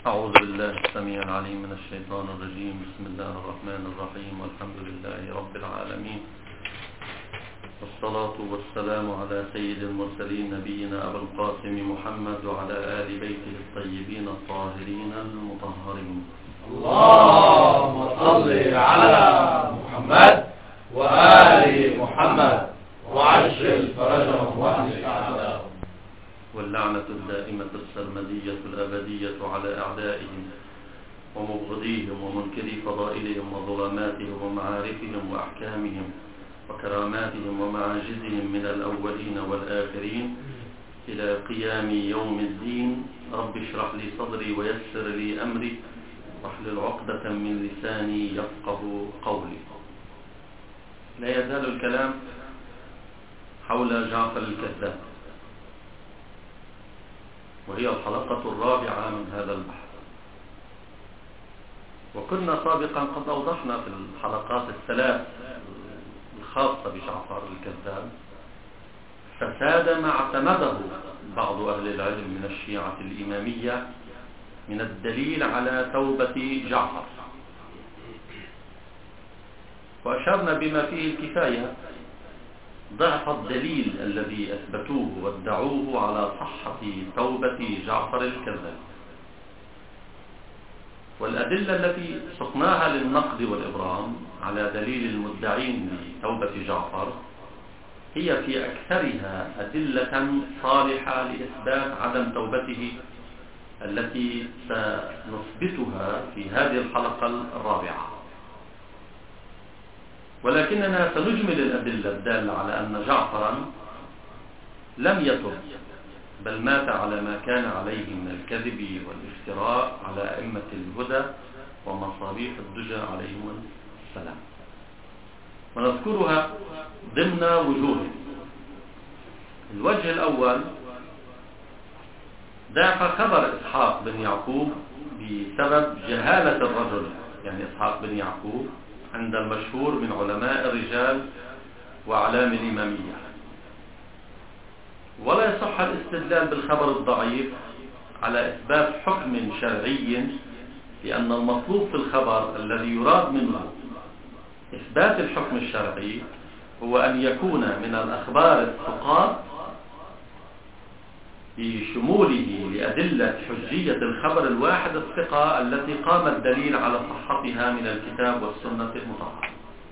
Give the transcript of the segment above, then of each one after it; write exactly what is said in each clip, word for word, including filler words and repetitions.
أعوذ بالله السميع العليم من الشيطان الرجيم. بسم الله الرحمن الرحيم، والحمد لله رب العالمين، والصلاة والسلام على سيد المرسلين نبينا أبو القاسم محمد وعلى آل بيته الطيبين الطاهرين المطهرين. اللهم صل على محمد وآل محمد وعجل فرجهم واهلك أعداءهم. واللعنة الدائمة السرمدية الأبدية على أعدائهم ومبغضيهم ومنكري فضائلهم وظلماتهم ومعارفهم وأحكامهم وكراماتهم ومعاجزهم من الأولين والآخرين إلى قيام يوم الدين. رب اشرح لي صدري ويسر لي أمري واحلل عقدة من لساني يفقه قولي. لا يزال الكلام حول جعفر الكذاب، وهي الحلقة الرابعة من هذا البحث. وكنا سابقا قد أوضحنا في الحلقات الثلاث الخاصة بجعفر الكذاب فساد ما اعتمده بعض أهل العلم من الشيعة الإمامية من الدليل على توبة جعفر، وأشرنا بما فيه الكفاية ضعف الدليل الذي أثبتوه وادعوه على صحة توبة جعفر الكذاب، والأدلة التي سقناها للنقد والإبرام على دليل المدعين بتوبة جعفر هي في أكثرها أدلة صالحة لإثبات عدم توبته التي سنثبتها في هذه الحلقة الرابعة. ولكننا سنجمل الأدلة الدالة على أن جعفرا لم يتب، بل مات على ما كان عليه من الكذب والافتراء على أئمة الهدى ومصابيح الدجى عليهم السلام، ونذكرها ضمن وجوه. الوجه الأول ضعف خبر إسحاق بن يعقوب بسبب جهالة الرجل، يعني إسحاق بن يعقوب عند المشهور من علماء الرجال وأعلام الإمامية. ولا يصح الاستدلال بالخبر الضعيف على إثبات حكم شرعي، لأن المطلوب في الخبر الذي يراد منه إثبات الحكم الشرعي هو أن يكون من الأخبار الثقات بشموله لأدلة حجية الخبر الواحد الثقة التي قام الدليل على صحتها من الكتاب والسنة المطهرة.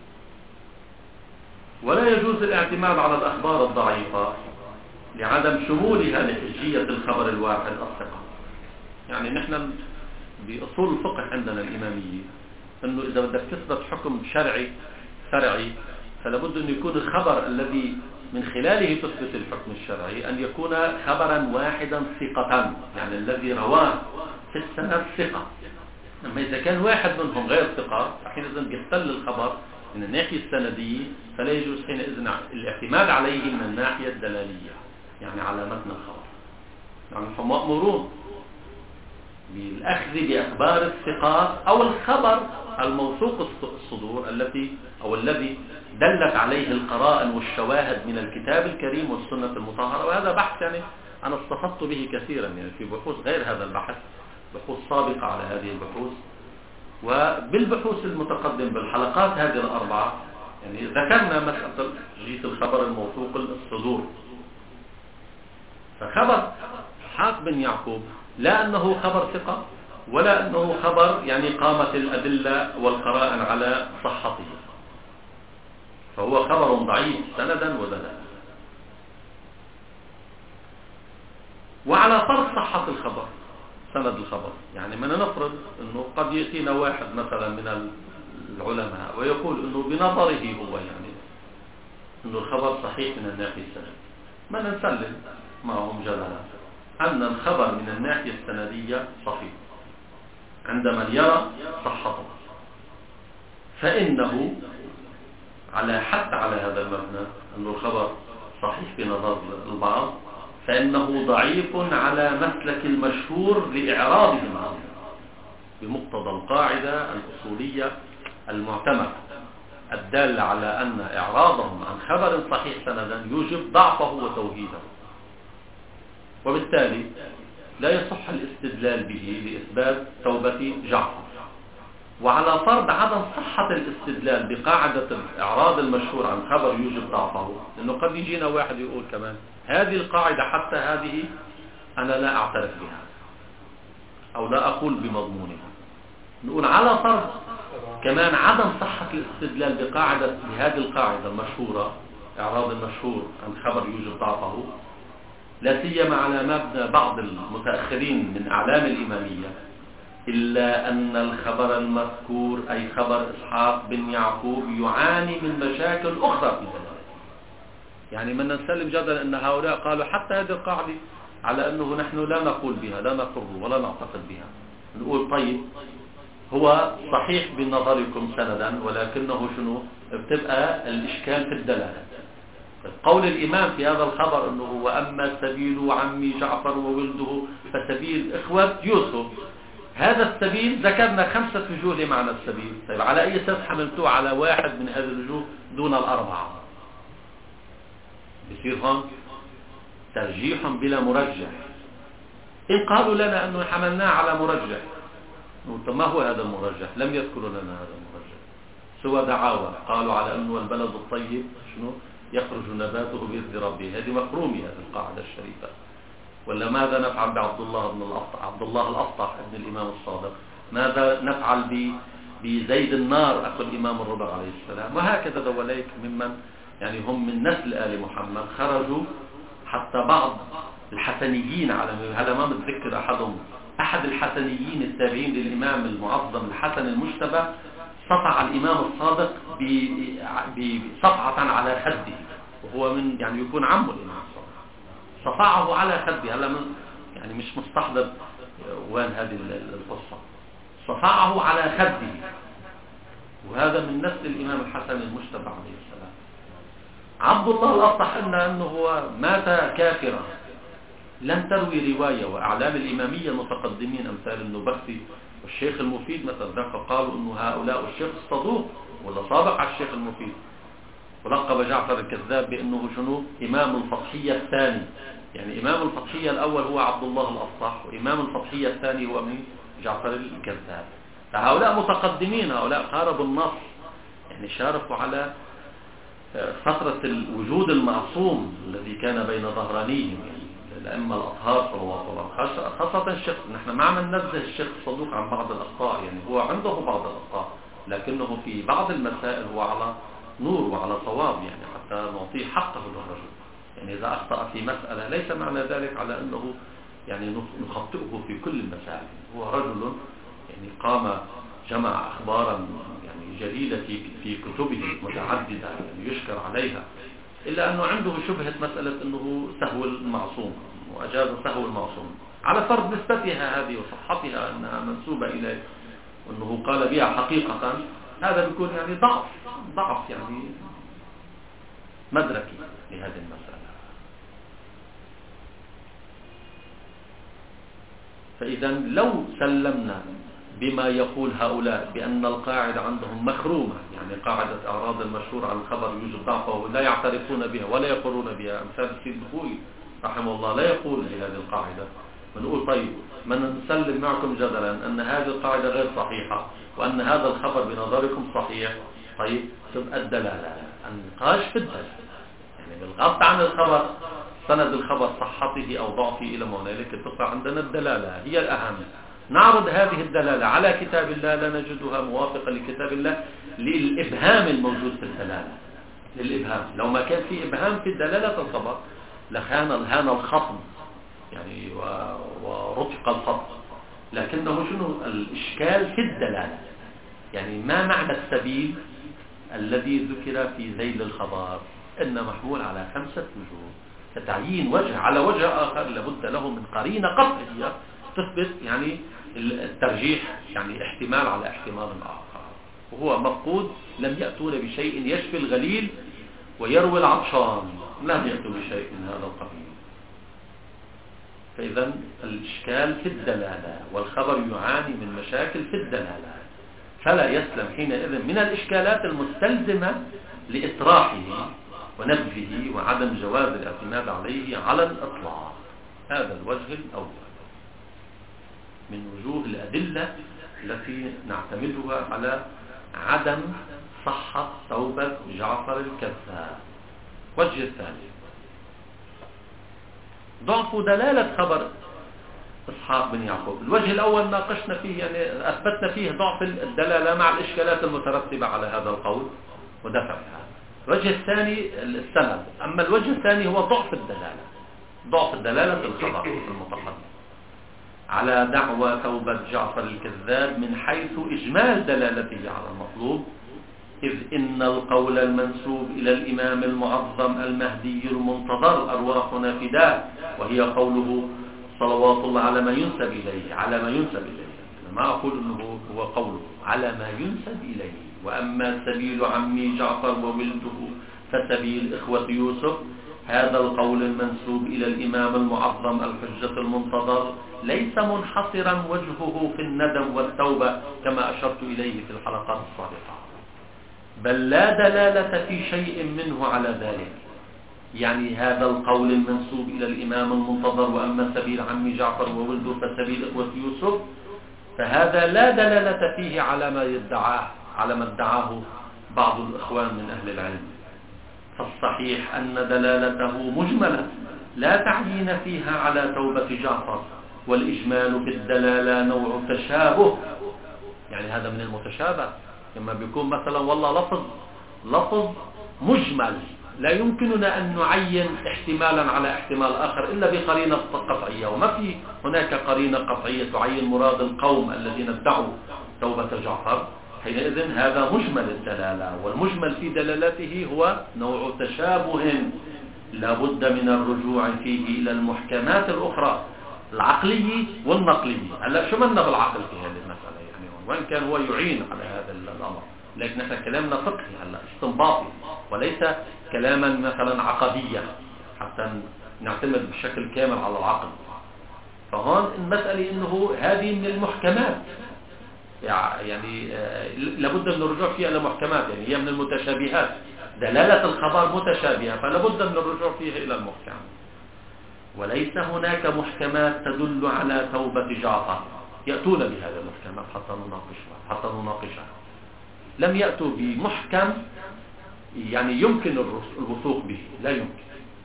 ولا يجوز الاعتماد على الأخبار الضعيفة لعدم شمولها لحجية الخبر الواحد الثقة. يعني نحن بأصول الفقه عندنا الإمامية أنه إذا بدك تثبت حكم شرعي فرعي فلابد أن يكون الخبر الذي من خلاله تثبت الحكم الشرعي أن يكون خبرا واحدا ثقة، يعني الذي رواه في السند ثقة. أما إذا كان واحد منهم غير ثقة حينئذ بيختل الخبر من الناحية السندية، فلا يجوز حينئذ الاعتماد عليه من الناحية الدلالية، يعني على متن الخبر. يعني هم مأمورون بالأخذ بأخبار الثقات أو الخبر الموثوق الصدور التي أو الذي دلت عليه القرائن والشواهد من الكتاب الكريم والسنة المطهرة. وهذا بحث يعني أنا استفدت به كثيرا يعني في بحوث غير هذا البحث، بحوث سابقة على هذه البحوث، وبالبحوث المتقدم بالحلقات هذه الأربعة يعني ذكرنا مسألة جيت الخبر الموثوق الصدور. فخبر إسحاق بن يعقوب لا أنه خبر ثقة ولا أنه خبر يعني قامت الأدلة والقرائن على صحته، فهو خبر ضعيف سندا ودلالة. وعلى فرض صحة الخبر سند الخبر، يعني من نفرض أنه قد يأتينا واحد مثلا من العلماء ويقول أنه بنظره هو يعني أنه الخبر صحيح من الناحية السندية، ما نسلم معهم جدلا أن الخبر من الناحية السندية صحيح عند من يرى صحته، فإنه على حتى على هذا المبنى أنه الخبر صحيح في نظر البعض، فإنه ضعيف على مسلك المشهور لإعراضهم عنه بمقتضى القاعدة الأصولية المعتمدة الدالة على أن إعراضهم عن خبر صحيح سندا يوجب ضعفه وتوهيده. وبالتالي لا يصح الاستدلال به لإثبات توبة جعفر. وعلى فرض عدم صحة الاستدلال بقاعدة الإعراض المشهور عن خبر يوجب ضعفه، لأنه قد يجينا واحد يقول كمان هذه القاعدة حتى هذه أنا لا أعترف بها أو لا أقول بمضمونها. نقول على فرض كمان عدم صحة الاستدلال بقاعدة بهذه القاعدة المشهورة، إعراض المشهور عن خبر يوجب ضعفه، لا سيما على مبنى بعض المتأخرين من أعلام الإمامية، إلا أن الخبر المذكور أي خبر إسحاق بن يعقوب يعاني من مشاكل أخرى في ذلك. يعني من نسلم جدلا أن هؤلاء قالوا حتى هذه القاعدة على أنه نحن لا نقول بها، لا نقر ولا نعتقد بها. نقول طيب هو صحيح بنظركم سندا، ولكنه شنو بتبقى الإشكال في الدلالة. قول الإمام في هذا الخبر أنه وأما سبيل عمي جعفر وولده فسبيل إخوة يوسف، هذا السبيل ذكرنا خمسة وجوه لمعنى السبيل. طيب على أي أساس حملتوه على واحد من هذه الوجوه دون الأربعة؟ بصير هون ترجيح بلا مرجح. إن قالوا لنا أنه حملناه على مرجح، طب ما هو هذا المرجح؟ لم يذكروا لنا هذا المرجح سوى دعاوى، قالوا على أنه البلد الطيب شنو يخرج نباته بإذن ربه. هذه مفرومة هذه القاعدة الشريفة. ولا ماذا نفعل بعبد الله بن الأفطح، عبد الله الأفطح ابن الإمام الصادق؟ ماذا نفعل ب بزيد النار أخو الإمام الرضا عليه السلام؟ وهكذا ذوليك ممن يعني هم من نسل آل محمد خرجوا. حتى بعض الحسنيين على هذا ما متذكر أحدهم، أحد الحسنيين التابعين للإمام المعظم الحسن المجتبى صفع الإمام الصادق بصفعة على خده، وهو من يعني يكون عمه الإمام الصادق، صفعه على خده. هلا من يعني مش مستحضر وين هذه القصة، صفعه على خده، وهذا من نسل الإمام الحسن المجتبى عليه السلام. عبد الله الأفطح قلنا أنه هو مات كافرا، لم تروي رواية. وأعلام الإمامية المتقدمين أمثال النبختي والشيخ المفيد مثلا قالوا أنه هؤلاء الشيخ الصدوق ولا صادق على الشيخ المفيد، ولقب جعفر الكذاب بأنه شنو إمام الفطحية الثاني. يعني إمام الفطحية الأول هو عبد الله الأفطح، وإمام الفطحية الثاني هو من جعفر الكذاب. فهؤلاء متقدمين، هؤلاء قاربوا النص، يعني شاركوا على فترة الوجود المعصوم الذي كان بين ظهرانيهم، يعني الأئمة الأطهار صلوات الله عليهم. خاصة الشيخ، نحن ما عم ننزه الشيخ الصدوق عن بعض الأخطاء، يعني هو عنده بعض الأخطاء، لكنه في بعض المسائل هو على نور وعلى صواب، يعني حتى نعطيه حقه للرجل. يعني إذا أخطأ في مسألة ليس معنى ذلك على أنه يعني نخطئه في كل المسائل. هو رجل يعني قام جمع أخبارا يعني جليلة في كتبه متعددة يعني يشكر عليها، إلا أنه عنده شبهة مسألة أنه سهو المعصوم، وأجاز سهو المعصوم على فرض نسبتها هذه وصحتها أنها منسوبة إليه وأنه قال بها حقيقة. هذا بيكون يعني ضعف ضعف يعني مدركي لهذه المسألة. فإذا لو سلمنا بما يقول هؤلاء بأن القاعدة عندهم مخرومة، يعني قاعدة أعراض المشهور عن الخبر يوجب ضعفه لا يعترفون بها ولا يقرون بها، أمثال السيد الخوئي رحمه الله لا يقول بهذه القاعدة، بنقول طيب من نسلم معكم جدلا أن هذه القاعدة غير صحيحة وأن هذا الخبر بنظركم صحيح، طيب تبقى الدلالة النقاش في الدلالة، يعني بالغض عن الخبر سند الخبر صحته أو ضعفه إلى ما هنالك، تبقى عندنا الدلالة هي الأهم. نعرض هذه الدلالة على كتاب الله لا نجدها موافقة لكتاب الله للإبهام الموجود في الدلالة، للإبهام. لو ما كان في إبهام في الدلالة الخبر لخان الهان الخصم يعني ورتق الخصم، لكنه شنو الإشكال في الدلالة، يعني ما معنى السبيل الذي ذكر في ذيل الخبر؟ إن محمول على خمسة وجوه، فتعيين وجه على وجه آخر لابد له من قرينة قطعية تثبت يعني الترجيح، يعني احتمال على احتمال آخر، وهو مفقود. لم يأتون بشيء يشفي الغليل ويروي العطشان، لم يأتوا بشيء من هذا القبيل. فإذا الإشكال في الدلالة، والخبر يعاني من مشاكل في الدلالة، فلا يسلم حينئذ من الإشكالات المستلزمة لإطراحه ونبذه وعدم جواز الاعتماد عليه على الإطلاق. هذا الوجه الأول. من وجوه الأدلة التي نعتمدها على عدم صحة توبة جعفر الكذاب. وجه الثاني ضعف دلالة خبر إسحاق بن يعقوب. الوجه الأول ناقشنا فيه، يعني أثبتنا فيه ضعف الدلالة مع الإشكالات المترتبة على هذا القول ودفعها. الوجه الثاني السند. أما الوجه الثاني هو ضعف الدلالة، ضعف الدلالة الخبر المتقدم على دعوى توبة جعفر الكذاب من حيث إجمال دلالته على المطلوب، إذ إن القول المنسوب إلى الإمام المعظم المهدي المنتظر أرواحنا فداه، وهي قوله صلوات الله على ما ينسب إليه، على ما ينسب إليه. أنا ما أقول أنه هو قوله، على ما ينسب إليه. وأما سبيل عمي جعفر وولده فسبيل إخوة يوسف، هذا القول المنسوب إلى الإمام المعظم الحجة المنتظر ليس منحصرا وجهه في الندم والتوبة كما أشرت إليه في الحلقات السابقة، بل لا دلالة في شيء منه على ذلك. يعني هذا القول المنسوب إلى الإمام المنتظر وأما سبيل عمي جعفر وولده فسبيل إخوة يوسف، فهذا لا دلالة فيه على ما يدعاه على ما ادعاه بعض الإخوان من أهل العلم. فالصحيح أن دلالته مجملة لا تعيين فيها على توبة جعفر، والإجمال في الدلالة نوع تشابه. يعني هذا من المتشابه، لما بيكون مثلا والله لفظ لفظ مجمل لا يمكننا أن نعين احتمالا على احتمال آخر إلا بقرينة قطعية، وما في هناك قرينة قطعية تعين مراد القوم الذين ادعوا توبة جعفر، حينئذ هذا مجمل الدلالة، والمجمل في دلالته هو نوع تشابه لا بد من الرجوع فيه إلى المحكمات الأخرى العقلية والنقلية. هلا شو منا بالعقل في هذه المسألة يعني، وإن كان هو يعين على هذا الأمر، لكن نحن كلامنا فقهي هلا استنباطي وليس كلاما مثلا عقديا حتى نعتمد بشكل كامل على العقل. فهون المسألة إنه هذه من المحكمات، يعني لابد من الرجوع فيها إلى محكمات، يعني هي من المتشابهات. دلالة الخبر متشابهة فلابد من الرجوع فيها إلى المحكم، وليس هناك محكمات تدل على توبة جعفر. يأتون بهذه المحكمات حتى نناقشها حتى نناقشها لم يأتوا بمحكم يعني يمكن الوثوق به، لا يمكن.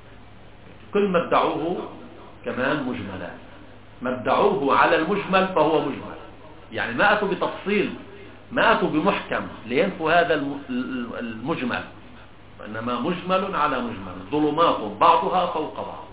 كل ما ادعوه كمان مجملات، ما ادعوه على المجمل فهو مجمل، يعني ما أتوا بتفصيل، ما أتوا بمحكم لينفوا هذا المجمل، وإنما مجمل على مجمل، ظلمات بعضها فوق بعض.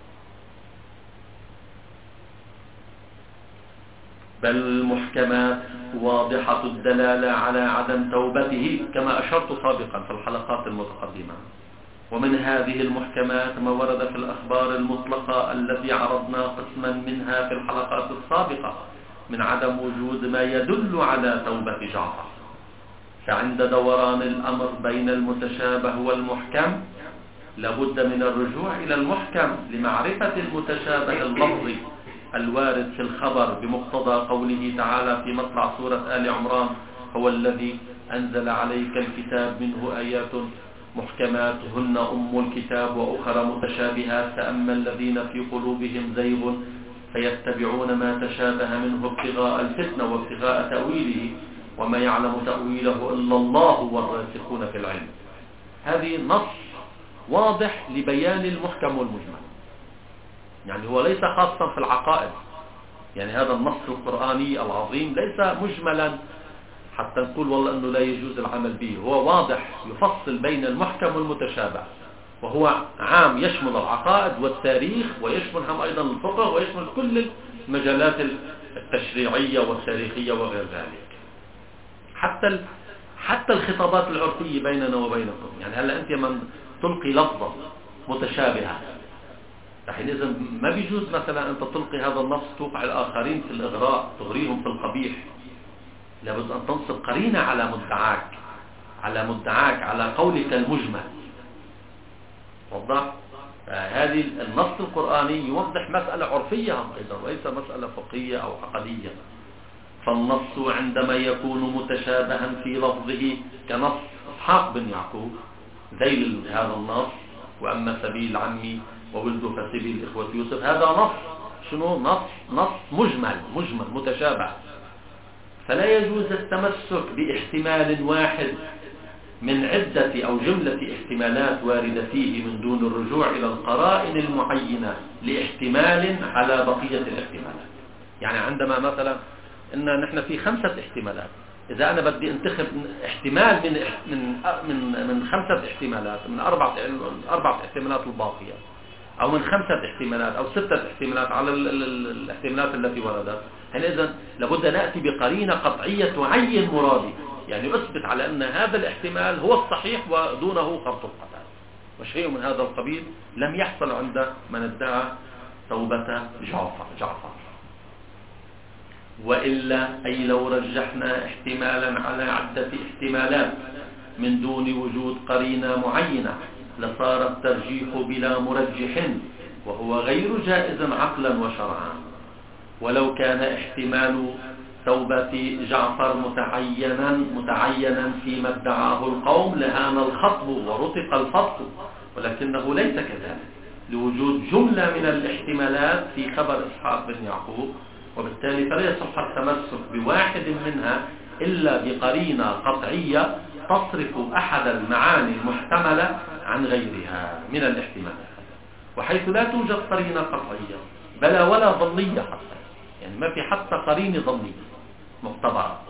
بل المحكمات واضحة الدلالة على عدم توبته كما أشرت سابقا في الحلقات المتقدمة. ومن هذه المحكمات ما ورد في الأخبار المطلقة التي عرضنا قسما منها في الحلقات السابقة من عدم وجود ما يدل على توبة جعفر. فعند دوران الأمر بين المتشابه والمحكم لابد من الرجوع إلى المحكم لمعرفة المتشابه اللفظي الوارد في الخبر بمقتضى قوله تعالى في مطلع سورة آل عمران: هو الذي أنزل عليك الكتاب منه آيات محكمات هن أم الكتاب وأخرى متشابهات فأما الذين في قلوبهم زيغ فيتبعون ما تشابه منه ابتغاء الفتنة وابتغاء تأويله وما يعلم تأويله إلا الله والراسخون في العلم. هذه نص واضح لبيان المحكم والمجمل، يعني هو ليس خاصا في العقائد، يعني هذا النص القرآني العظيم ليس مجملا حتى نقول والله أنه لا يجوز العمل به، هو واضح يفصل بين المحكم والمتشابه، وهو عام يشمل العقائد والتاريخ ويشمل هم أيضا الفقه ويشمل كل المجالات التشريعية والتاريخية وغير ذلك، حتى حتى الخطابات العرفية بيننا وبينكم. يعني هلا أنت من تلقي لفظة متشابهة حينئذ ما بيجوز مثلا أنت تلقي هذا النص توقع الآخرين في الإغراء تغريهم في القبيح، لابد أن تنصب قرينة على مدعاك على مدعاك على قولك المجمل. وضح هذه النص القرآني يوضح مسألة عرفية أيضا وليس مسألة فقهية أو عقدية. فالنص عندما يكون متشابها في لفظه كنص إسحاق بن يعقوب زي هذا النص: وأما سبيل عمي وولده فسبيل إخوة يوسف، هذا نص شنو نص نص مجمل مجمل متشابه، فلا يجوز التمسك باحتمال واحد من عدة أو جملة احتمالات واردة فيه من دون الرجوع إلى القرائن المعينة لاحتمال على بقية الاحتمالات. يعني عندما مثلا إن نحن في خمسة احتمالات، إذا أنا بدي انتخب احتمال من من من من خمسة احتمالات من أربعة أربعة احتمالات الباقية، أو من خمسة احتمالات أو ستة احتمالات على الاحتمالات التي وردت، حينئذ لابد أن نأتي بقرينة قطعية تعين مرادي، يعني أثبت على أن هذا الاحتمال هو الصحيح ودونه خرط القتال، وشيء من هذا القبيل لم يحصل عند من ادعى توبة جعفر جعفر وإلا أي لو رجحنا احتمالا على عدة احتمالات من دون وجود قرينة معينة لصار الترجيح بلا مرجح، وهو غير جائز عقلا وشرعا. ولو كان احتمال توبة جعفر متعينا متعينا فيما ادعاه القوم لهان الخطب ورتق الفضل، ولكنه ليس كذلك لوجود جملة من الاحتمالات في خبر إسحاق بن يعقوب، وبالتالي فلا يصح التمسك بواحد منها إلا بقرينة قطعية تصرف أحد المعاني المحتملة عن غيرها من الاحتمالات، وحيث لا توجد قرينة قطعية بل ولا ظنية حتى، يعني ما في حتى قرينة ظنية مختبرة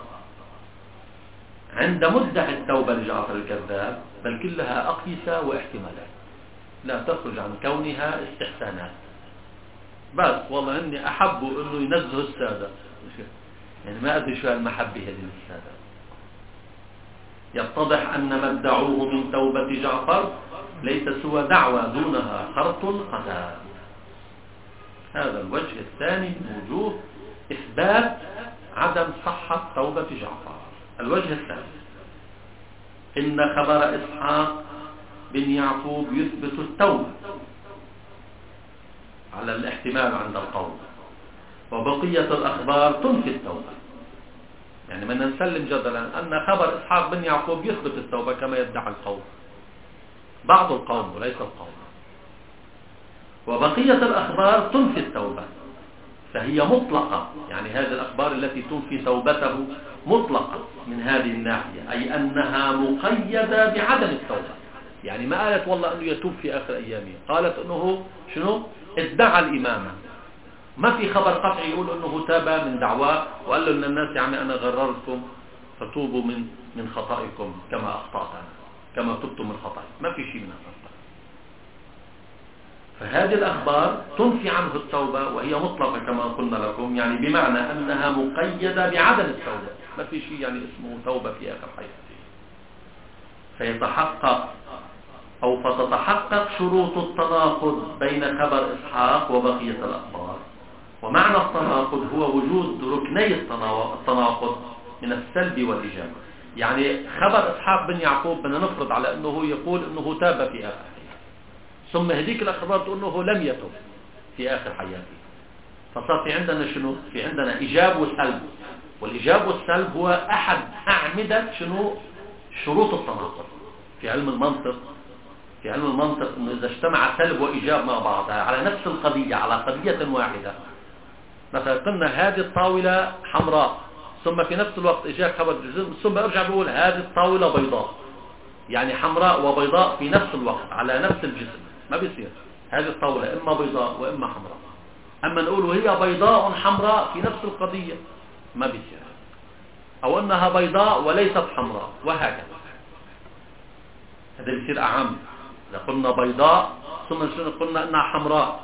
عند مدعي التوبة لجعفر الكذاب، بل كلها أقيسة واحتمالات لا تخرج عن كونها استحسانات. بس والله إني أحبوا إنه ينزهوا السادة، يعني ما أدري شو المحبة هذه للسادة. يتضح أن ما ادعوه من توبة جعفر ليس سوى دعوى دونها خرط القتال. هذا الوجه الثاني من وجوه إثبات عدم صحة توبة جعفر. الوجه الثالث إن خبر إسحاق بن يعقوب يثبت التوبة على الاحتمال عند القوم، وبقية الأخبار تنفي التوبة. يعني من نسلم جدلا أن خبر إسحاق بن يعقوب يثبت التوبة كما يدعي القوم، بعض القوم وليس القوم، وبقية الأخبار تنفي التوبة، فهي مطلقة. يعني هذه الأخبار التي تنفي توبته مطلقة من هذه الناحية، أي أنها مقيدة بعدم التوبة. يعني ما قالت والله أنه يتوب في آخر أيامه، قالت أنه شنو ادعى الإمامة. ما في خبر قطعي يقول أنه تاب من دعواه وقال له للناس يعني أنا غررتكم فتوبوا من من خطائكم كما أخطأت أنا، كما تبتم من خطائكم. ما في شيء من هذا. فهذه الأخبار تنفي عنه التوبة وهي مطلقة كما قلنا لكم، يعني بمعنى أنها مقيدة بعدم التوبة، ما في شيء يعني اسمه توبة في آخر حياته. فيتحقق أو فتتحقق شروط التناقض بين خبر إسحاق وبقية الأخبار. ومعنى التناقض هو وجود ركني التناقض من السلب والإيجاب. يعني خبر إسحاق بن يعقوب بدنا نفرض على أنه يقول أنه تاب في آخر حياته، ثم هذيك الأخبار تقول أنه لم يتب في آخر حياته، فصار في عندنا شنو؟ في عندنا إيجاب وسلب، والإيجاب والسلب هو أحد أعمدة شنو؟ شروط التناقض في علم المنطق. في علم المنطق أنه إذا اجتمع سلب وإيجاب مع بعضها على نفس القضية، على قضية واحدة، مثلا قلنا هذه الطاولة حمراء، ثم في نفس الوقت إجاك خبر جزم، ثم أرجع بقول هذه الطاولة بيضاء، يعني حمراء وبيضاء في نفس الوقت على نفس الجسم، ما بيصير. هذه الطاولة إما بيضاء وإما حمراء. أما نقول وهي بيضاء حمراء في نفس القضية، ما بيصير. أو أنها بيضاء وليست حمراء، وهكذا. هذا بيصير أعم. إذا قلنا بيضاء ثم قلنا أنها حمراء،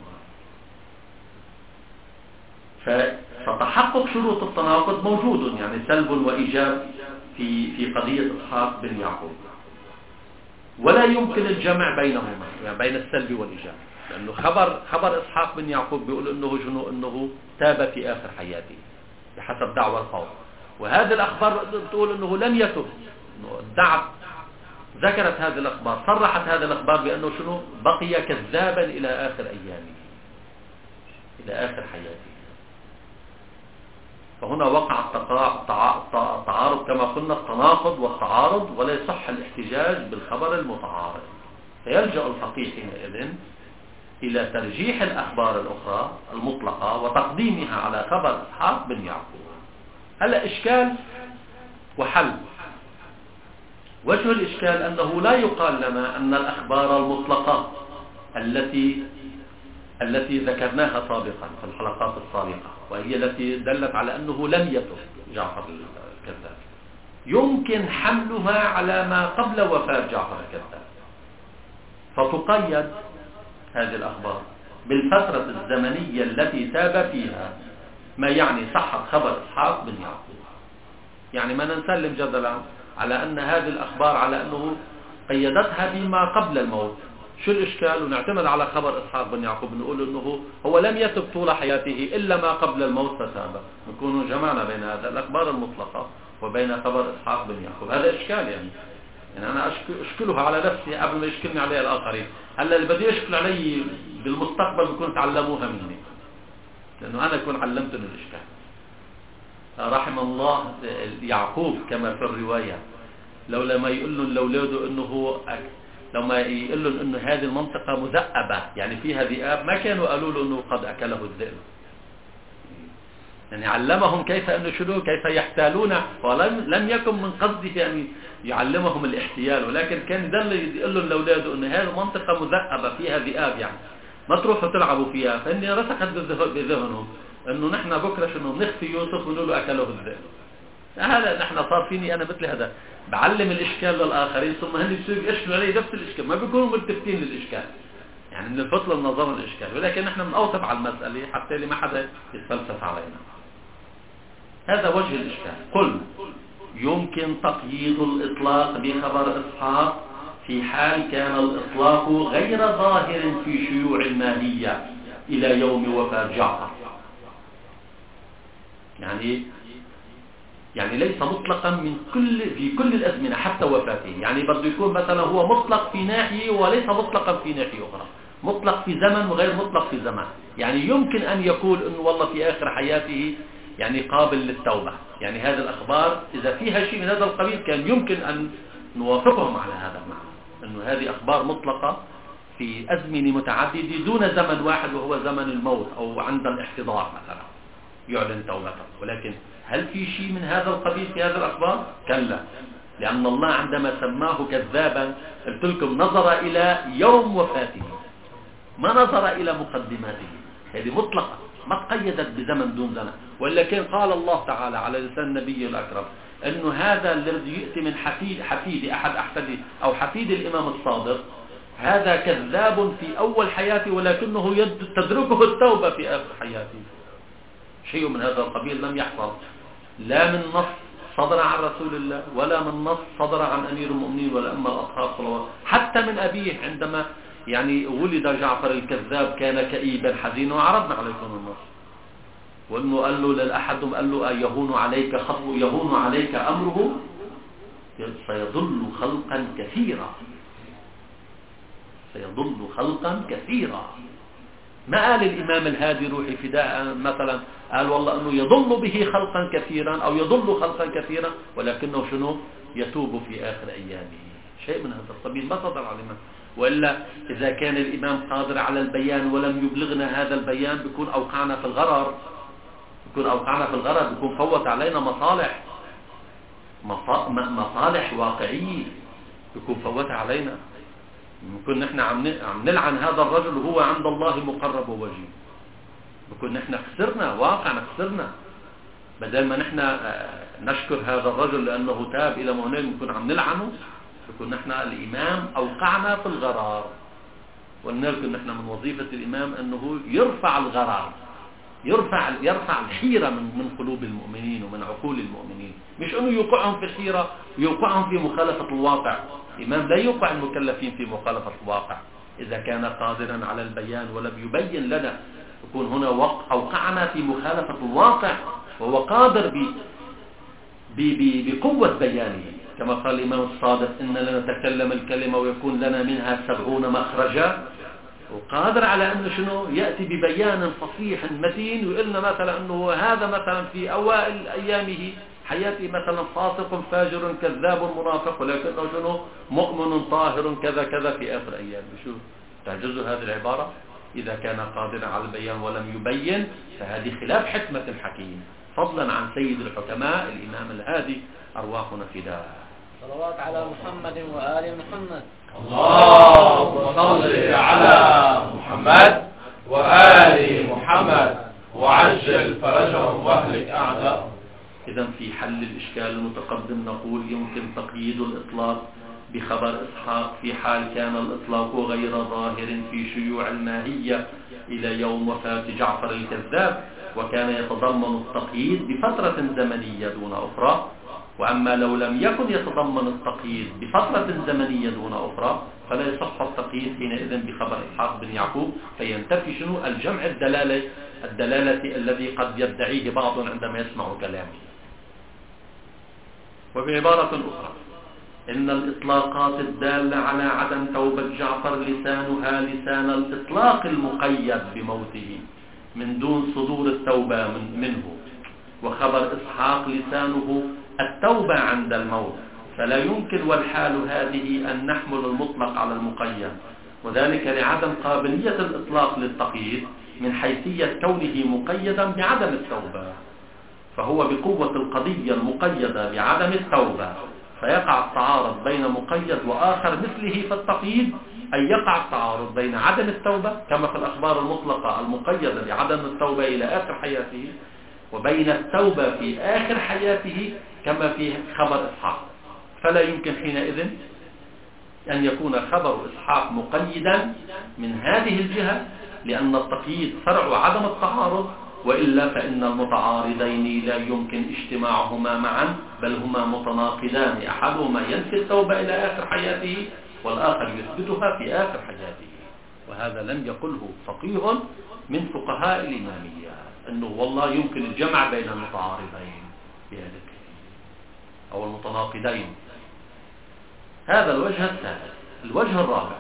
فتحقق شروط التناقض موجود، يعني سلب وإيجاب في في قضية إسحاق بن يعقوب، ولا يمكن الجمع بينهما، يعني بين السلب والإيجاب، لأنه خبر خبر إسحاق بن يعقوب بيقول إنه جنو إنه تاب في آخر حياته بحسب دعوى القوم، وهذه الأخبار بتقول إنه لم يتب، إنه ادعت، ذكرت هذه الأخبار، صرحت هذه الأخبار بأنه شنو بقي كذابا إلى آخر أيامه، إلى آخر حياته. فهنا وقع التعارض كما قلنا، التناقض والتعارض، ولا يصح الاحتجاج بالخبر المتعارض. فيلجأ الفقيه حينئذ إلى ترجيح الأخبار الأخرى المطلقة وتقديمها على خبر إسحاق بن يعقوب. هلأ إشكال وحل. وجه الإشكال أنه لا يقال لنا أن الأخبار المطلقة التي التي ذكرناها سابقا في الحلقات السابقة، وهي التي دلت على أنه لم يتب جعفر الكذاب، يمكن حملها على ما قبل وفاة جعفر الكذاب، فتقيد هذه الأخبار بالفترة الزمنية التي تاب فيها، ما يعني صحة خبر إسحاق بن يعقوب. يعني ما نسلم جدلا على أن هذه الأخبار على أنه قيدتها بما قبل الموت. شو الإشكال؟ ونعتمد على خبر إسحاق بن يعقوب نقول أنه هو لم يتب طول حياته إلا ما قبل الموت فتاب. نكون جمعنا بين هذا الأخبار المطلقة وبين خبر إسحاق بن يعقوب. هذا إشكال يعني. يعني أنا أشكلها على نفسي قبل ما يشكلني عليها الآخرين. هلا اللي بدي يشكل علي بالمستقبل بكون تعلموها مني، لأنه أنا أكون علمتهم الإشكال. رحم الله يعقوب كما في الرواية، لو لما يقول لهم لأولاده أنه هو لما يقول لهم أنه هذه المنطقة مذئبة يعني فيها ذئاب، ما كانوا قالوا له أنه قد أكله الذئب. يعني علمهم كيف أنه شنو كيف يحتالون، ولم لم يكن من قصده يعني يعلمهم الاحتيال، ولكن كان يدل يقول لهم لأولاده أن هذه المنطقة مذئبة فيها ذئاب، يعني ما تروحوا تلعبوا فيها. فإني رسخت بذهنهم أنه نحن بكرة شنو نخفي يوسف ونقول له أكله الذئب. هذا نحن صار فيني أنا مثل هذا بعلم الإشكال للآخرين، ثم هن بيصيروا يشكلوا علي نفس الإشكال، ما بيكونوا ملتفتين للإشكال، يعني من الفضل النظر الإشكال، ولكن نحن بنأوثب على المسألة حتى اللي ما حدا يتفلسف علينا. هذا وجه الإشكال. قل يمكن تقييد الإطلاق بخبر إسحاق في حال كان الإطلاق غير ظاهر في شيوع الماهية إلى يوم وفاة جعفر. يعني يعني ليس مطلقا من كل في كل الأزمنة حتى وفاته، يعني بده يكون مثلا هو مطلق في ناحية وليس مطلقا في ناحية أخرى، مطلق في زمن وغير مطلق في زمان. يعني يمكن أن يقول إنه والله في آخر حياته يعني قابل للتوبة. يعني هذه الأخبار إذا فيها شيء من هذا القبيل كان يمكن أن نوافقهم على هذا المعنى، إنه هذه أخبار مطلقة في أزمنة متعددة دون زمن واحد وهو زمن الموت أو عند الاحتضار مثلا يعلن توبته. ولكن هل في شيء من هذا القبيل في هذه الأخبار؟ كلا، لأن الله عندما سماه كذابا قلت لكم نظر إلى يوم وفاته، ما نظر إلى مقدماته. هذه مطلقة ما تقيدت بزمن دون زمن. ولكن قال الله تعالى على لسان النبي الأكرم أنه هذا الذي يأتي من حفيد حفيد أحد أحفاده أو حفيد الإمام الصادق هذا كذاب في أول حياته، ولكنه تدركه التوبة في آخر حياته. شيء من هذا القبيل لم يحصل لا من نص صدر عن رسول الله ولا من نص صدر عن أمير المؤمنين ولا أما الأصحاب صلوات، حتى من أبيه عندما يعني ولد جعفر الكذاب كان كئيبا حزينا، وعرضنا عليكم النص، وأنه قال له للأحدهم قال له يهون عليك خطو يهون عليك أمره سيضل خلقا كثيرا، سيضل خلقا كثيرا. ما قال الإمام الهادي روحي فداء مثلا قال والله أنه يضل به خلقا كثيرا أو يضل خلقا كثيرا، ولكنه شنو يتوب في آخر أيامه. شيء من هذا القبيل ما صدر على الإمام. وإلا إذا كان الإمام قادر على البيان ولم يبلغنا هذا البيان بيكون أوقعنا في الغرر، بيكون أوقعنا في الغرر، بيكون فوت علينا مصالح مصالح واقعية، بيكون فوت علينا. بيكون نحن عم نلعن هذا الرجل وهو عند الله مقرب ووجيه، بيكون نحن خسرنا واقعنا خسرنا. بدل ما نحن نشكر هذا الرجل لأنه تاب إلى مهنين بيكون عم نلعنه، بيكون نحن الإمام أوقعنا في الغرار. ولنركن نحن من وظيفة الإمام أنه يرفع الغرار، يرفع يرفع الحيرة من من قلوب المؤمنين ومن عقول المؤمنين، مش أنه يوقعهم في الحيرة ويوقعهم في مخالفة الواقع. الإمام لا يوقع المكلفين في مخالفة الواقع. إذا كان قادرا على البيان ولم يبين لنا يكون هنا أوقعنا في مخالفة الواقع، وهو قادر ب بقوة بيانه كما قال الإمام الصادق إن لنا نتكلم الكلمة ويكون لنا منها سبعون مخرجا، وقادر على أنه شنو يأتي ببيان فصيح متين ويقولنا مثلا أنه هذا مثلا في أوائل أيامه حياتي مثلا فاسق فاجر كذاب منافق، ولكنه شنو مؤمن طاهر كذا كذا في آخر أيام. شو تعجزوا هذه العبارة؟ إذا كان قادرا على البيان ولم يبين، فهذه خلاف حكمة الحكيم، فضلا عن سيد الحكماء الإمام الهادي أرواحنا فداه. صلوات على محمد وآل محمد. اللهم صل على محمد وآل محمد وعجل فرجهم واهلك أعداءهم. إذا في حل الإشكال المتقدم نقول يمكن تقييد الإطلاق بخبر إسحاق في حال كان الإطلاق غير ظاهر في شيوع الماهية إلى يوم وفاة جعفر الكذاب، وكان يتضمن التقييد بفترة زمنية دون أخرى. وأما لو لم يكن يتضمن التقييد بفترة زمنية دون أخرى فلا يصح التقييد حينئذ بخبر إسحاق بن يعقوب، فينتفي شنو الجمع الدلالة الدلالة الذي قد يدعيه بعض عندما يسمع كلامه. وبعبارة أخرى، إن الإطلاقات الدالة على عدم توبة جعفر لسانها لسان الإطلاق المقيد بموته من دون صدور التوبة من منه، وخبر إسحاق لسانه التوبة عند الموت، فلا يمكن والحال هذه أن نحمل المطلق على المقيد، وذلك لعدم قابلية الإطلاق للتقييد من حيثية كونه مقيدا بعدم التوبة، فهو بقوة القضية المقيدة بعدم التوبة، فيقع التعارض بين مقيد وآخر مثله في التقييد، أي يقع التعارض بين عدم التوبة كما في الأخبار المطلقة المقيدة بعدم التوبة إلى آخر حياته، وبين التوبة في آخر حياته كما في خبر إسحاق. فلا يمكن حينئذ أن يكون خبر إسحاق مقيدا من هذه الجهة، لأن التقييد فرع عدم التعارض، وإلا فإن المتعارضين لا يمكن اجتماعهما معا، بل هما متناقضان، أحدهما ينفي التوبة إلى آخر حياته والآخر يثبتها في آخر حياته. وهذا لم يقله فقيه من فقهاء الإمامية، أنه والله يمكن الجمع بين المتعارضين بهذا أو المتناقضين. هذا الوجه الثالث. الوجه الرابع،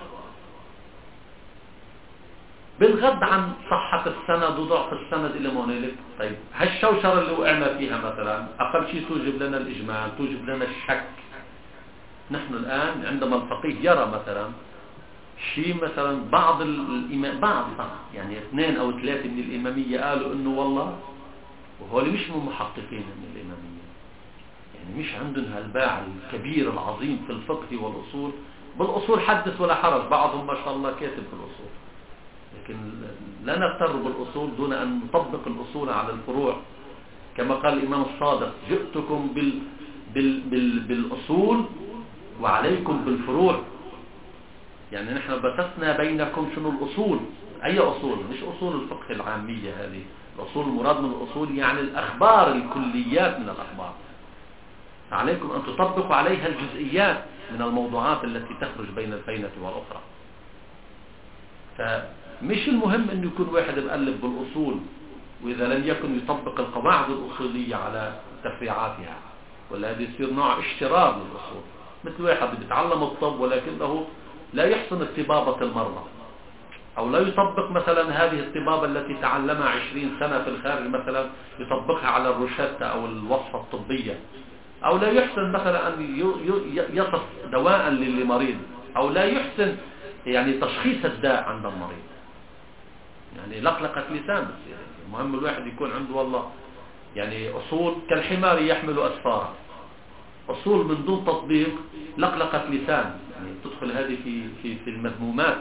بالغض عن صحة السند وضعف السند إلى ما هنالك، طيب هالشوشرة اللي وقعنا فيها مثلا أقل شيء توجب لنا الإجمال، توجب لنا الشك. نحن الآن عندما الفقيه يرى مثلا شيء، مثلا بعض الإمام بعض بعض يعني اثنين أو ثلاثة من الإمامية قالوا إنه والله، وهو مش من محققين من الإمامية، يعني مش عندهم هالباع الكبير العظيم في الفقه والأصول. بالأصول حدث ولا حرج، بعضهم ما شاء الله كاتب في الأصول، لكن لا نغتر بالأصول دون أن نطبق الأصول على الفروع، كما قال الإمام الصادق: جئتكم بال بال بال بالأصول وعليكم بالفروع. يعني نحن بثثنا بينكم شنو الأصول. أي أصول؟ مش أصول الفقه العامية هذه، الأصول المراد من الأصول يعني الأخبار، الكليات من الأخبار، فعليكم أن تطبقوا عليها الجزئيات من الموضوعات التي تخرج بين الفينة والأخرى. فمش المهم أن يكون واحد مؤلف بالأصول وإذا لم يكن يطبق القواعد الأصولية على تفريعاتها، ولا هذا يصير نوع اشتراك للأصول، مثل واحد بيتعلم الطب ولكنه لا يحسن استبابة المرضى، أو لا يطبق مثلا هذه الطبابة التي تعلمها عشرين سنة في الخارج مثلا يطبقها على الروشتة أو الوصفة الطبية، أو لا يحسن مثلا أن يصف دواء للمريض، أو لا يحسن يعني تشخيص الداء عند المريض، يعني لقلقة لسان. بس يعني المهم الواحد يكون عنده والله يعني أصول كالحمار يحمل أسفارا، أصول من دون تطبيق لقلقة لسان، يعني تدخل هذه في في في المذمومات.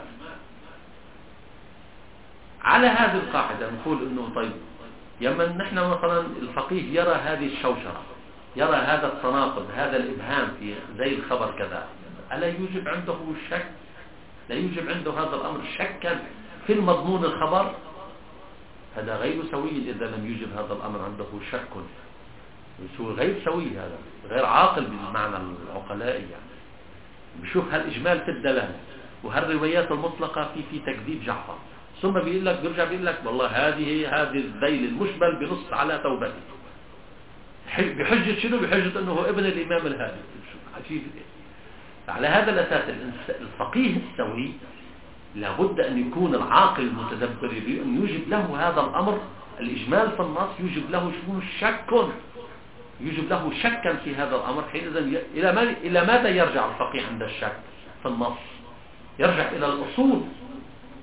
على هذه القاعدة نقول إنه طيب يما نحن مثلا الفقيه يرى هذه الشوشرة، يرى هذا التناقض، هذا الإبهام في زي الخبر كذا، ألا يوجب عنده شك؟ لا يوجب عنده هذا الأمر شكا في المضمون الخبر؟ هذا غير سوي إذا لم يوجب هذا الأمر عنده شك، غير سوي، هذا غير عاقل بالمعنى العقلائي. يعني بشوف هالإجمال في الدلالة وهالروايات المطلقة في في تكذيب جعفر، ثم بيقول لك بيرجع بيقول لك والله هذه هذه الذيل المشبل بنص على توبته، بحجة شنو؟ بحجة أنه ابن الإمام الهادي. عجيب. على هذا الأساس الفقيه السوي لابد أن يكون العاقل المتدبر أن يوجب له هذا الأمر الإجمال في النص، يوجب له شنو؟ شك، يوجب له شكا في هذا الأمر. حينئذ إلى ما إلى ماذا يرجع الفقيه عند الشك في النص؟ يرجع إلى الأصول،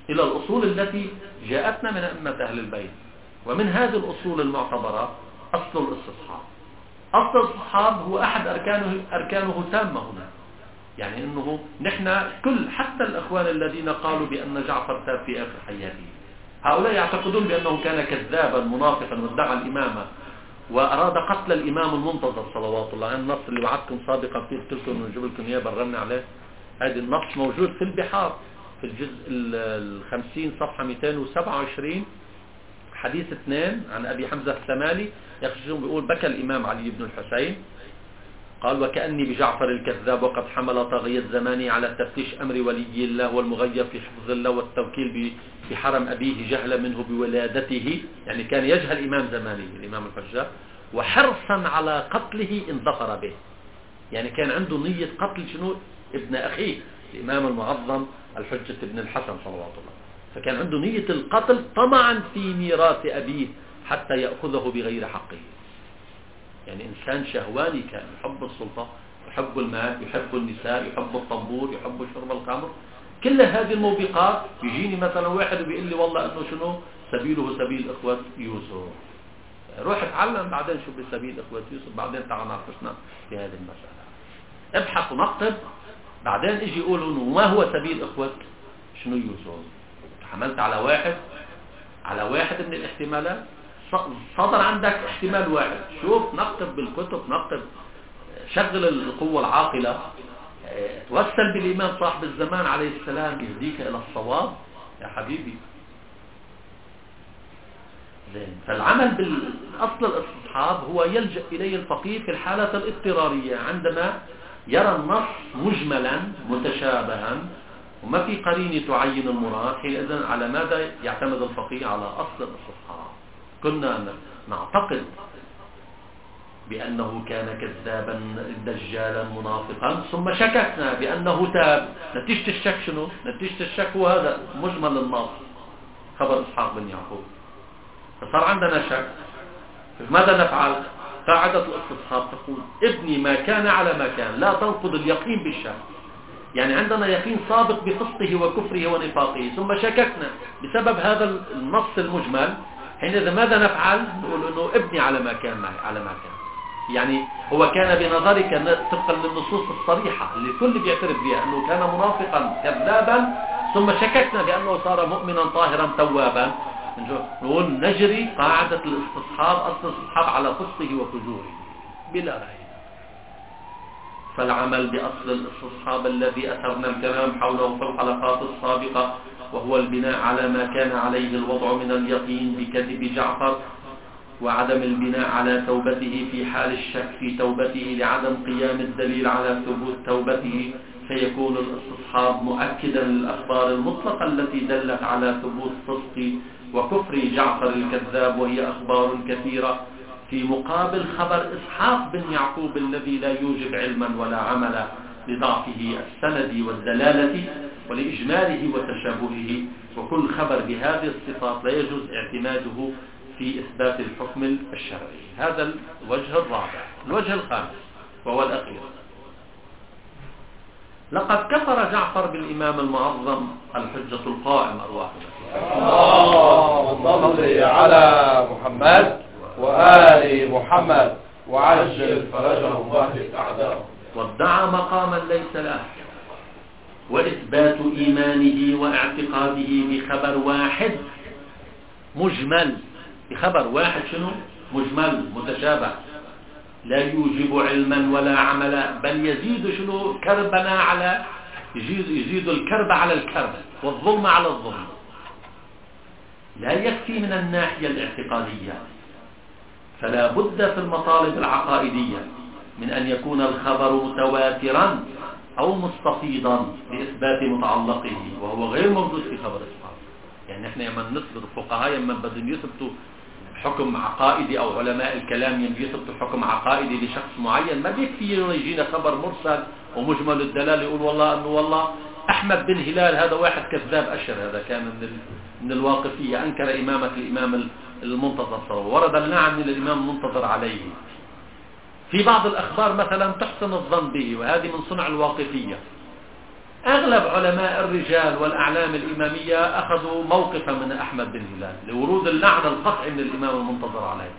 إلى الأصول التي جاءتنا من أئمة أهل البيت. ومن هذه الأصول المعتبرة أصل الاستصحاب. أصل الاستصحاب هو أحد أركانه, أركانه تامة هنا. يعني أنه نحن كل حتى الأخوان الذين قالوا بأن جعفر تاب في آخر حياته، هؤلاء يعتقدون بأنه كان كذابا منافقا وادعى الإمامة وأراد قتل الإمام المنتظر صلوات الله. النص اللي وعدتكم سابقا فيه قلت لكم نجيب لكم إياه بررنا عليه. هذا النص موجود في البحار في الجزء الخمسين صفحة مئتين وسبعة وعشرين حديث اثنين عن أبي حمزة السمالي يخشون بيقول: بكى الإمام علي بن الحسين قال: وكأني بجعفر الكذاب وقد حمل طاغية زماني على تفتيش أمر ولي الله والمغير في حفظ الله والتوكيل في حرم أبيه جهلا منه بولادته. يعني كان يجهل إمام زمانه الإمام الحجاج، وحرصا على قتله إن ظفر به. يعني كان عنده نية قتل شنو؟ ابن أخيه الإمام المعظم الحجة ابن الحسن صلوات الله. فكان عنده نية القتل طمعا في ميراث أبيه حتى يأخذه بغير حقه. يعني إنسان شهواني كان، يحب السلطة، يحب المال، يحب النساء، يحب الطنبور، يحب شرب الخمر. كل هذه الموبقات. يجيني مثلا واحد وبيقول لي والله أنه شنو سبيله سبيل إخوة يوسف، روح اتعلم بعدين شو بسبيل إخوة يوسف، بعدين تعال ناقشنا في هذه المسألة. ابحث ونقطب، بعدين اجي يقولوا انه ما هو سبيل إخوة شنو يوسف. حملت على واحد على واحد من الاحتمالات، صدر عندك احتمال واحد، شوف نقطب بالكتب، نقطب، شغل القوة العاقلة، توسل بالإمام صاحب الزمان عليه السلام يهديك إلى الصواب يا حبيبي. زين. فالعمل بالأصل الاستصحاب هو يلجأ إليه الفقيه في الحالة الاضطرارية عندما يرى النص مجملا متشابها وما في قرينة تعين المراد. حينئذ على ماذا يعتمد الفقيه؟ على أصل الاستصحاب. كنا نعتقد بأنه كان كذابا دجالا منافقا، ثم شككنا بأنه تاب. نتيجة الشك شنو؟ نتيجة الشك هو هذا مجمل النص خبر إسحاق بن يعقوب. فصار عندنا شك، ماذا نفعل؟ قاعدة الاستصحاب تقول: ابني ما كان على ما كان، لا تنقض اليقين بالشك. يعني عندنا يقين سابق بفسقه وكفره ونفاقه، ثم شككنا بسبب هذا النص المجمل. حينئذ ماذا نفعل؟ نقول انه ابني على ما كان معي على ما كان. يعني هو كان بنظرك طبقا للنصوص الصريحة اللي الكل بيعترف بها انه كان منافقا كذابا، ثم شككنا بانه صار مؤمنا طاهرا توابا. نقول نجري قاعدة الاستصحاب، أصل الاستصحاب على فسقه وفجوره بلا رأي. فالعمل بأصل الاستصحاب الذي أثرنا الكلام حوله في الحلقات السابقة، وهو البناء على ما كان عليه الوضع من اليقين بكذب جعفر، وعدم البناء على توبته في حال الشك في توبته لعدم قيام الدليل على ثبوت توبته، فيكون الاستصحاب مؤكدا للأخبار المطلقة التي دلت على ثبوت صدق وكفر جعفر الكذاب، وهي أخبار كثيرة، في مقابل خبر إسحاق بن يعقوب الذي لا يوجب علما ولا عملا لضعفه السندي والدلالة ولإجماله وتشابهه. وكل خبر بهذه الصفات لا يجوز اعتماده في إثبات الحكم الشرعي. هذا الوجه الرابع. الوجه الخامس وهو الأخير: لقد كفر جعفر بالإمام المعظم الحجة القائم أرواحنا. اللهم صل على محمد وآل محمد وعجل فرجهم واهلك أعداءهم. وادعى مقاما ليس له، وإثبات إيمانه واعتقاده بخبر واحد مجمل، بخبر واحد شنو؟ مجمل متشابه، لا يوجب علما ولا عملا، بل يزيد شنو؟ كربنا على يزيد, يزيد الكرب على الكرب والظلم على الظلم. لا يكفي من الناحية الاعتقادية، فلا بد في المطالب العقائدية من أن يكون الخبر متواترا أو مستفيضا لإثبات متعلقه، وهو غير موجود في خبر إسحاق. يعني احنا يمن نثبت الفقهاء يمن بدهم يثبتوا حكم عقائدي أو علماء الكلام يثبتوا حكم عقائدي لشخص معين، ما بيكفي يجينا خبر مرسل ومجمل الدلالة يقول والله أنه والله أحمد بن هلال هذا واحد كذاب أشر، هذا كان من من الواقفية، أنكر إمامة الإمام المنتظر، ورد اللعن من الإمام المنتظر عليه. في بعض الأخبار مثلا تحسن الظن به، وهذه من صنع الواقفية. أغلب علماء الرجال والأعلام الإمامية أخذوا موقفا من أحمد بن هلال لورود اللعن القطعي من الإمام المنتظر عليه.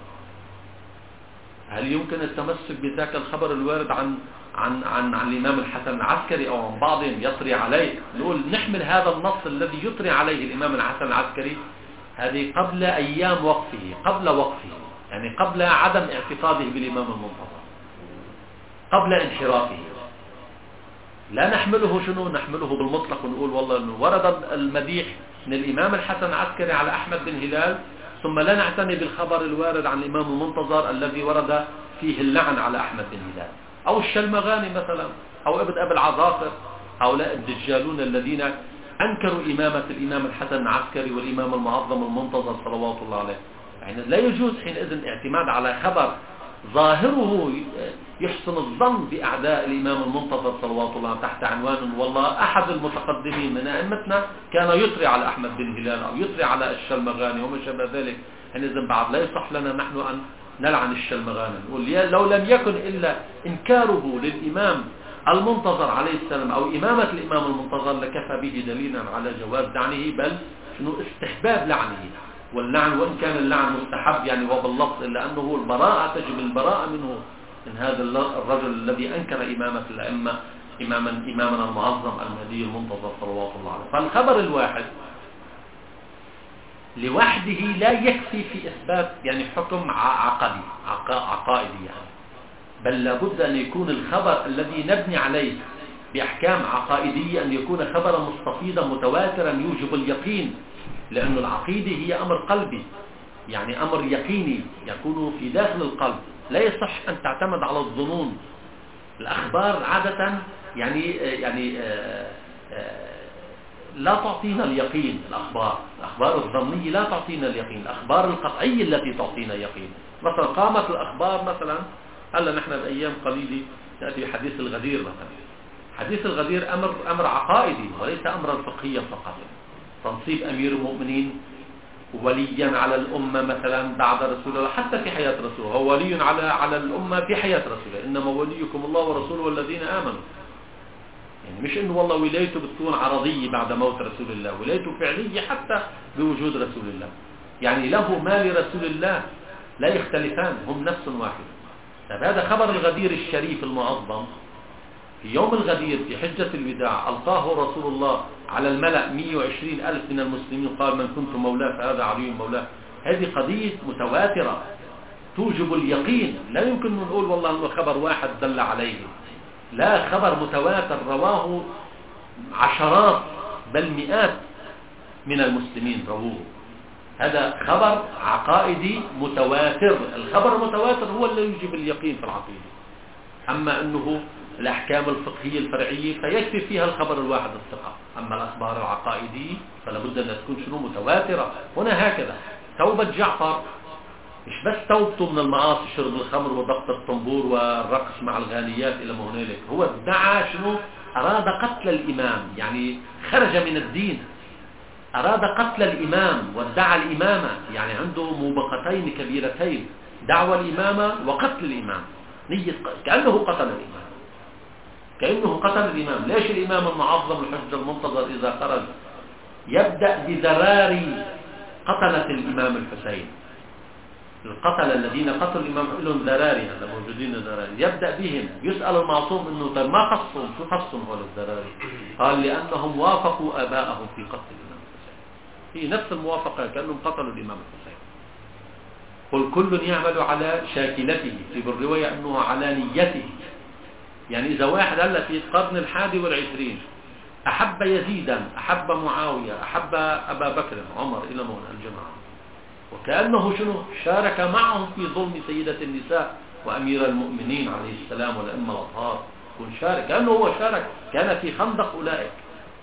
هل يمكن التمسك بذاك الخبر الوارد عن عن عن, عن الإمام الحسن العسكري أو عن بعضهم يطري عليه، نقول نحمل هذا النص الذي يطري عليه الإمام الحسن العسكري هذه قبل أيام وقفه، قبل وقفه، يعني قبل عدم اعتقاده بالإمام المنتظر، قبل انحرافه. لا نحمله شنو؟ نحمله بالمطلق ونقول والله انه ورد المديح من الإمام الحسن العسكري على أحمد بن هلال، ثم لا نعتني بالخبر الوارد عن الإمام المنتظر الذي ورد فيه اللعن على أحمد بن هلال. أو الشلمغاني مثلا، أو ابن أبي العذاقر، هؤلاء الدجالون الذين أنكروا إمامة الإمام الحسن العسكري والإمام المعظم المنتظر صلوات الله عليه. يعني لا يجوز حينئذ اعتماد على خبر ظاهره يحسن الظن بأعداء الإمام المنتظر صلوات الله تحت عنوان والله أحد المتقدمين من أئمتنا كان يطري على أحمد بن هلال أو يطري على الشلمغاني وما شابه ذلك. حينئذ بعد لا يصح لنا نحن أن نلعن الشلمغاني، نقول لو لم يكن إلا إنكاره للإمام المنتظر عليه السلام أو إمامة الإمام المنتظر لكفى به دليلا على جواز لعنه، بل شنو استحباب لعنه. واللعن وإن كان اللعن مستحب يعني هو باللفظ، إلا أنه البراءة تجب البراءة منه من هذا الرجل الذي أنكر إمامة الأئمة إماما إمامنا المعظم المهدي المنتظر صلوات الله عليه. فالخبر الواحد لوحده لا يكفي في إثبات يعني حكم عقدي عقائدي يعني، بل لابد أن يكون الخبر الذي نبني عليه بأحكام عقائدية أن يكون خبرا مستفيضا متواترا يوجب اليقين، لأن العقيدة هي أمر قلبي، يعني أمر يقيني يكون في داخل القلب. لا يصح أن تعتمد على الظنون. الأخبار عادة يعني يعني آآ آآ لا تعطينا اليقين. الأخبار الأخبار الظنية لا تعطينا اليقين، الأخبار القطعية التي تعطينا يقين. مثلا قامت الأخبار مثلا هلا نحن بأيام قليلة تأتي حديث الغدير مثلا. حديث الغدير أمر أمر عقائدي وليس أمرا فقهيا فقط. تنصيب أمير المؤمنين وليا على الأمة مثلا بعد رسول الله، حتى في حياة رسوله هو ولي على على الأمة في حياة رسوله، إنما وليكم الله ورسوله والذين آمنوا. يعني مش إنه والله ولايته بتكون عرضية بعد موت رسول الله، ولايته فعلية حتى بوجود رسول الله. يعني له ما لرسول الله لا يختلفان، هم نفس واحد. طيب هذا خبر الغدير الشريف المعظم. في يوم الغدير في حجة الوداع ألقاه رسول الله على الملأ مئة وعشرين ألف من المسلمين، قال من كنت مولاه فهذا علي مولاه. هذه قضية متواترة توجب اليقين، لا يمكن أن نقول والله أنه خبر واحد دل عليه، لا، خبر متواتر رواه عشرات بل مئات من المسلمين رووه. هذا خبر عقائدي متواتر. الخبر المتواتر هو اللي يوجب اليقين في العقيدة. أما أنه الأحكام الفقهية الفرعية فيكفي فيها الخبر الواحد الثقة، أما الأخبار العقائدية فلا بد أن تكون شنو متواترة. هنا هكذا توبة جعفر مش بس توبته من المعاصي، شرب الخمر وضغط الطنبور والرقص مع الغانيات إلى ما هنالك، هو ادعى شنو؟ أراد قتل الإمام، يعني خرج من الدين، أراد قتل الإمام وادعى الإمامة، يعني عنده موبقتين كبيرتين، دعوى الإمامة وقتل الإمام، نية كأنه قتل الإمام، كأنه قتل الإمام. ليش الإمام المعظم الحجة المنتظر إذا خرج يبدأ بذراري قتلة الإمام الحسين، القتلة الذين قتلوا الإمام لهم ذراري، هذا موجودين ذراري، يبدأ بهم. يسأل المعصوم إنه طيب ما خصهم، شو خصهم هؤلاء الذراري؟ قال لأنهم وافقوا آباءهم في قتل الإمام الحسين، هي نفس الموافقة كأنهم قتلوا الإمام الحسين. قل كل يعمل على شاكلته، في بالرواية أنه على نيته. يعني إذا واحد هلا في القرن الحادي والعشرين أحب يزيدا، أحب معاوية، أحب أبا بكر عمر إلى مون الجماعة، وكأنه شنو شارك معهم في ظلم سيدة النساء وأمير المؤمنين عليه السلام والأئمة الأطهار، كن شارك، كأنه هو شارك، كان في خندق أولئك.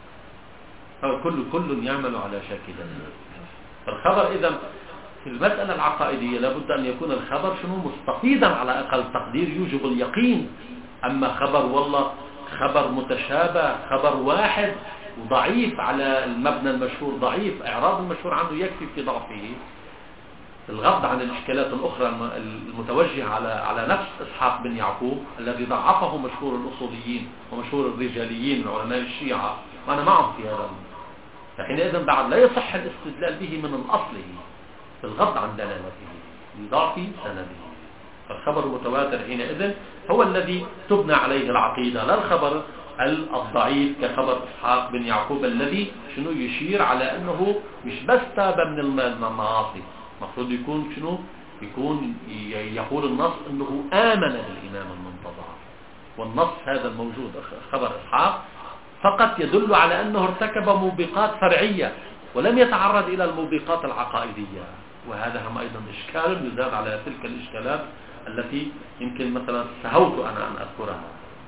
كل كل يعمل على شاكلته. فالخبر إذا في المسألة العقائدية لابد أن يكون الخبر شنو مستفيضا على أقل تقدير يوجب اليقين. أما خبر والله خبر متشابه، خبر واحد وضعيف على المبنى المشهور، ضعيف، إعراض المشهور عنه يكفي في ضعفه، الغض عن الإشكالات الأخرى المتوجهة على على نفس إسحاق بن يعقوب الذي ضعفه مشهور الأصوليين ومشهور الرجاليين من علماء الشيعة، وأنا معهم في هذا. فحينئذ بعد لا يصح الاستدلال به من الأصل في الغض عن دلالته لضعف سنده. فالخبر المتواتر حينئذ هو الذي تبنى عليه العقيدة، لا الخبر الضعيف كخبر إسحاق بن يعقوب الذي شنو يشير على أنه مش بس تاب من المعاصي، مفروض يكون شنو يكون يقول النص أنه آمن بالإمام المنتظر. والنص هذا الموجود خبر إسحاق فقط يدل على أنه ارتكب موبقات فرعية ولم يتعرض إلى الموبقات العقائدية، وهذا هم أيضا إشكال يزاد على تلك الإشكالات التي يمكن مثلا سهوت أنا أن أذكرها.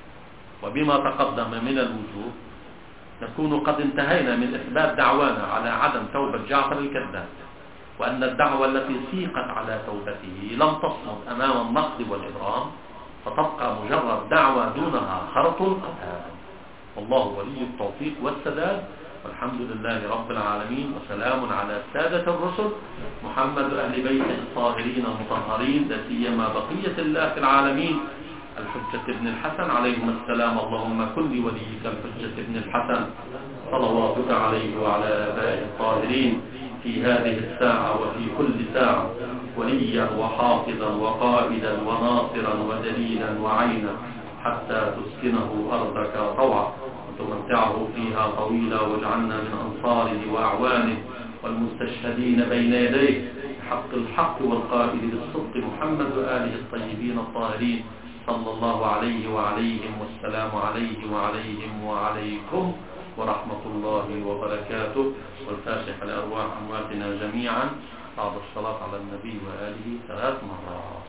وبما تقدم من الوجوه نكون قد انتهينا من إثبات دعوانا على عدم توبة جعفر الكذاب، وأن الدعوة التي سيقت على توبته لم تصمد أمام النقد والإبرام، فتبقى مجرد دعوة دونها خرط القتال. والله ولي التوفيق والسداد، والحمد لله رب العالمين، وسلام على السادة الرسل محمد أهل بيته الطاهرين المطهرين، لا سيما بقية الله في العالمين الحجة ابن الحسن عليهم السلام. اللهم كن لوليك الحجة ابن الحسن صلواتك عليه وعلى آبائه الطاهرين في هذه الساعة وفي كل ساعة وليا وحافظا وقائدا وناصرا ودليلا وعينا، حتى تسكنه أرضك طوعا وتمتعه فيها طويلا، واجعلنا من أنصاره وأعوانه والمستشهدين بين يديه حق الحق والقائل بالصدق محمد وآله الطيبين الطاهرين صلى الله عليه وعليهم، والسلام عليه وعليهم وعليكم ورحمة الله وبركاته. والفاتحة لأرواح أمواتنا جميعا بعد الصلاة على النبي وآله ثلاث مرات.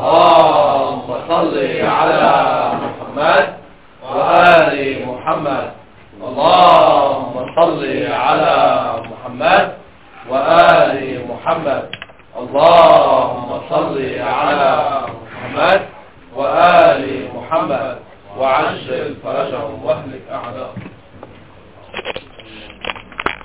اللهم صل على محمد وآل محمد. اللهم صل على محمد وآل محمد. اللهم صل على محمد وآل محمد وعجل فرجهم واهلك أعداءهم.